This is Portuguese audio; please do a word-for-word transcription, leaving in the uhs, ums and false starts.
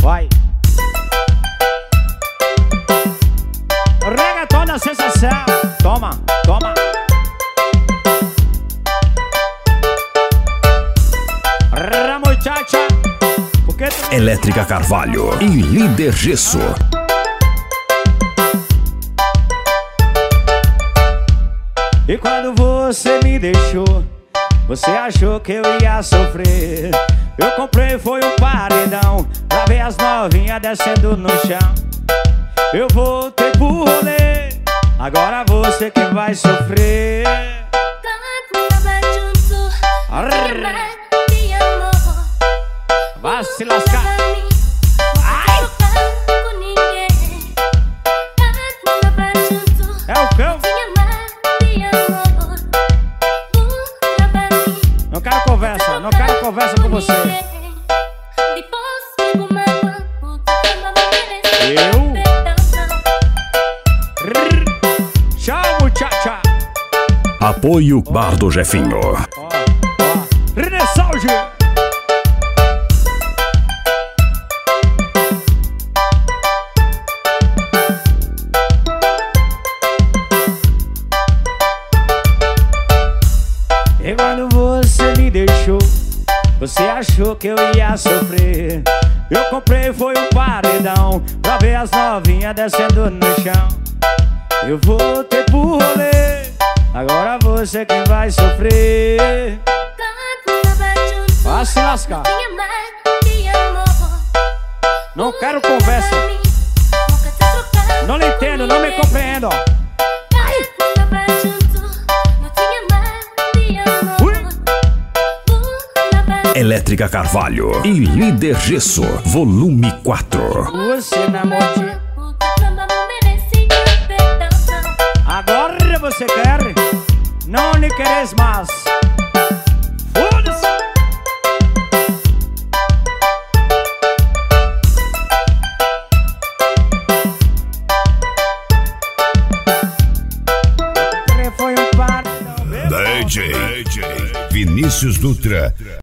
Vai. Reggaeton da sensação. Toma, toma. Ra muchacha. Porque tu... Elétrica Carvalho e Líder Gesso. E quando você me deixou, você achou que eu ia sofrer. Eu comprei foi um paredão pra ver as novinhas descendo no chão. Eu voltei pro rolê, agora você que vai sofrer. Arr. Vai se lascar. Ai. É o cão. Não quero conversa, não quero conversa com você. Eu? Rrr. Tchau, muchacha. Apoio Bar do Jefinho. Ó, ó. Renessalge. E quando você me deixou, você achou que eu ia sofrer. Eu comprei foi um paredão pra ver as novinhas descendo no chão. Eu voltei pro rolê, agora você quem vai sofrer. Vai se lascar. Não quero conversa. Não lhe entendo, não me compreendo. Elétrica Carvalho e Líder Gesso, volume quatro. Você namorou. Agora você quer? Não lhe queres mais. Foda-se. D J Vinícius Dutra.